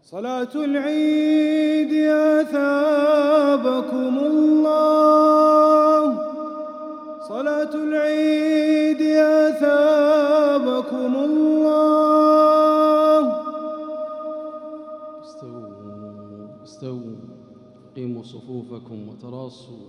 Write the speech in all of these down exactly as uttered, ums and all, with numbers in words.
صلاة العيد يا ثابكم الله، صلاة العيد يا ثابكم الله. استووا استووا قيموا صفوفكم وتراصوا.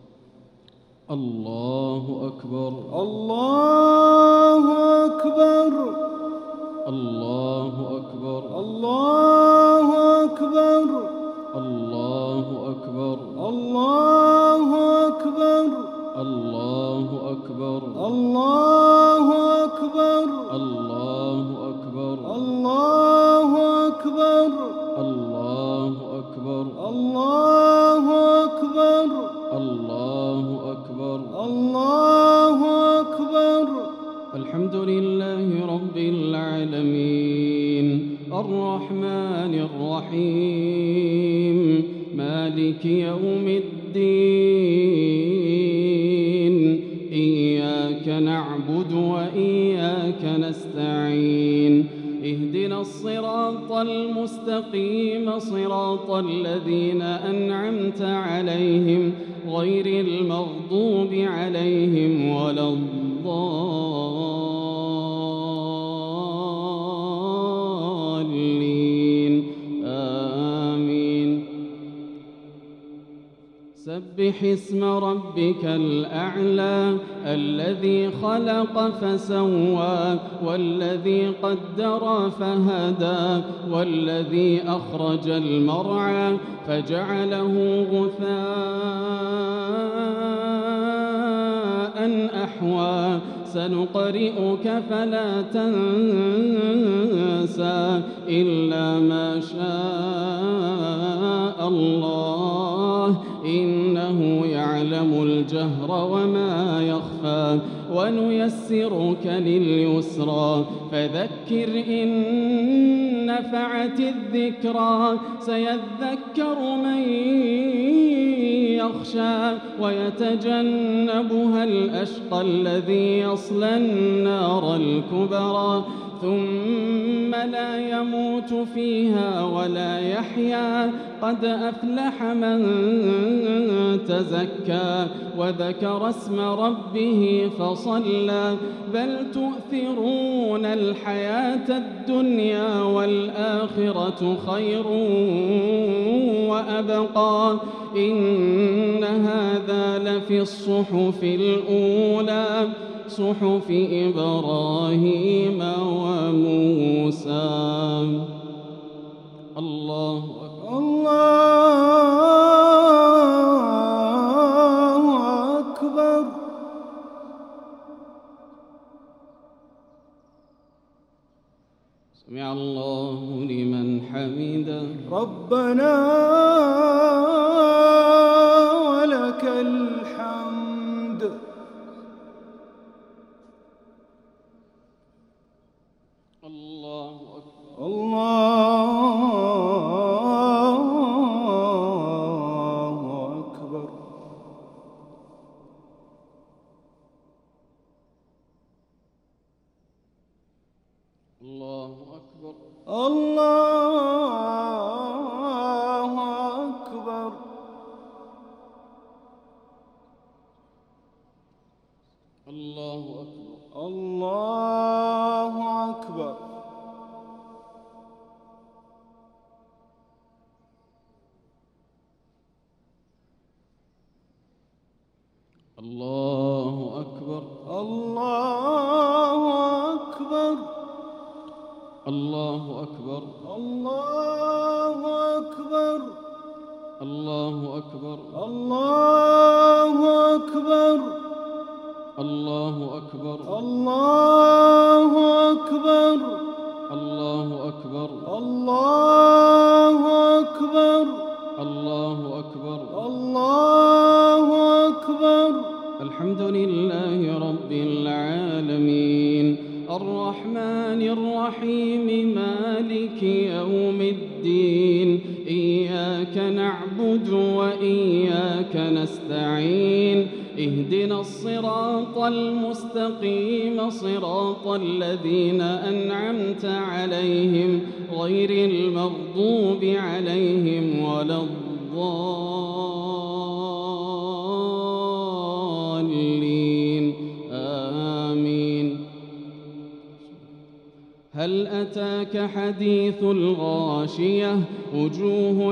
الله أكبر الله أكبر الله أكبر الله أكبر الله أكبر الله أكبر الله أكبر الله أكبر الله أكبر الله أكبر الله أكبر الله أكبر الله أكبر الله أكبر. الحمد لله رب العالمين الرحمن الرحيم مالك يوم الدين إياك نعبد وإياك نستعين اهدنا الصراط المستقيم صراط الذين أنعمت عليهم غير المغضوب عليهم ولا الضالين آمين. سبح اسم ربك الأعلى الذي خلق فسوى والذي قدر فهدى والذي أخرج المرعى فجعله غثاء أحوى سنقرئك فلا تنسى إلا ما شاء الله إنه يعلم الجهر وما يخفى ونيسرك لليسرى فذكر إن نفعت الذكرى سيذكر من يخشى ويتجنبها الأشقى الذي يصلى النار الكبرى ثم لا يموت فيها ولا يحيا قد أفلح من تزكى وذكر اسم ربه فصلى بل تؤثرون الحياة الدنيا والآخرة خير وأبقى إن هذا لفي الصحف الأولى صحف إبراهيم وموسى. الله أكبر الله أكبر. سمع الله لمن حمده ربنا ولك الحمد. الله أكبر الله أكبر. الله أكبر الله أكبر. الله أكبر الله أكبر. الله أكبر الله أكبر. الله أكبر الله أكبر. الله أكبر الله أكبر. الله أكبر الله أكبر. الله أكبر الله أكبر. الله أكبر الله أكبر. الحمد لله رب العالمين الرحمن الرحيم مالك يوم الدين إياك نعبد وإياك نستعين اهدنا الصراط المستقيم صراط الذين أنعمت عليهم غير المغضوب عليهم ولا الضالين آمين. هل أتاك حديث الغاشية وجوه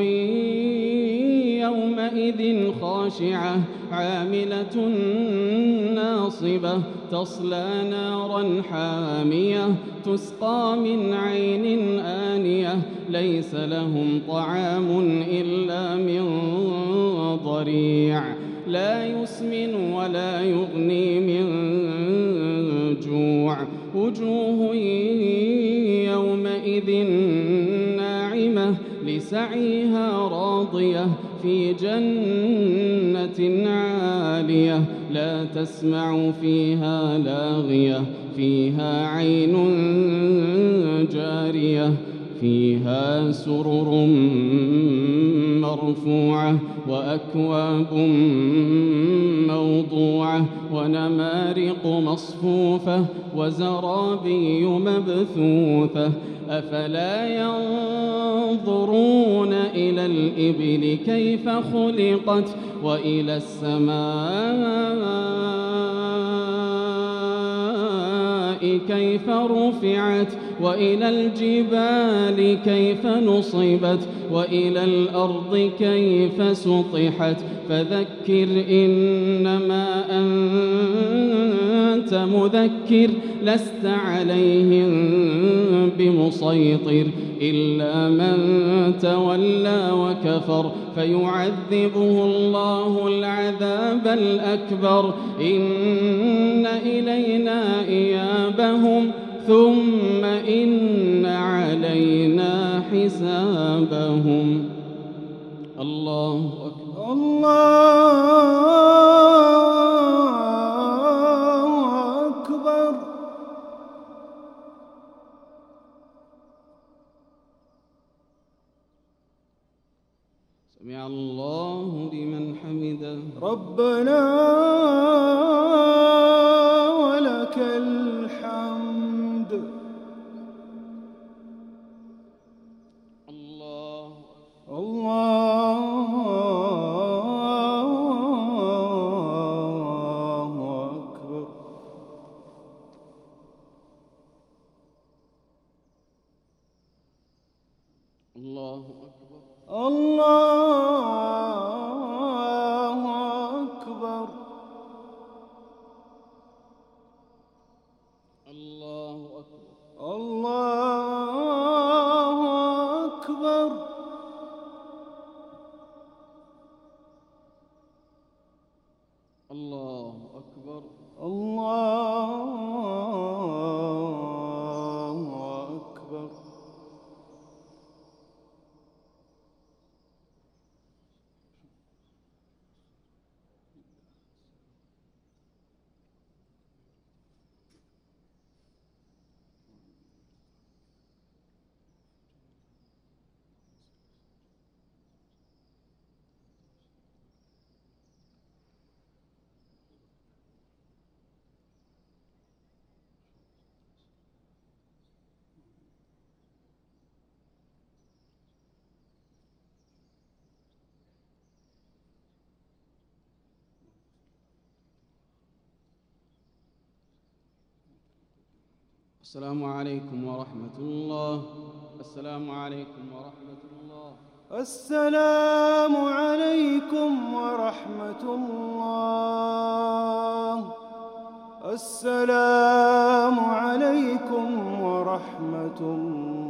يومئذ خاشعة عاملة ناصبة تصلى نارا حامية تسقى من عين آنية ليس لهم طعام إلا من ضريع لا يسمن ولا يغني من جوع وجوه يومئذ ناعمة لسعيها راضية في جنة عالية لا تسمع فيها لاغية فيها عين جارية فيها سرر مرفوعة وأكواب موضوعة ونمارق مصفوفة وزرابي مبثوثة أفلا ينظرون إلى الإبل كيف خلقت وإلى السماء كيف رفعت وإلى الجبال كيف نصبت وإلى الأرض كيف سطحت فذكر إنما أنت مذكر لست عليهم بمسيطر إلا من تولى وكفر فيعذبه الله العذاب الأكبر إن إلينا إيابهم ثم إن علينا حسابهم. الله أكبر. الله أكبر. سمع الله لمن حمده. ربنا ولك الحمد. الله الله أكبر. الله أكبر. الله أكبر. الله أكبر. الله أكبر. الله أكبر. الله أكبر. السلام عليكم ورحمة الله. السلام عليكم ورحمة الله. السلام عليكم ورحمة الله. السلام عليكم ورحمة الله.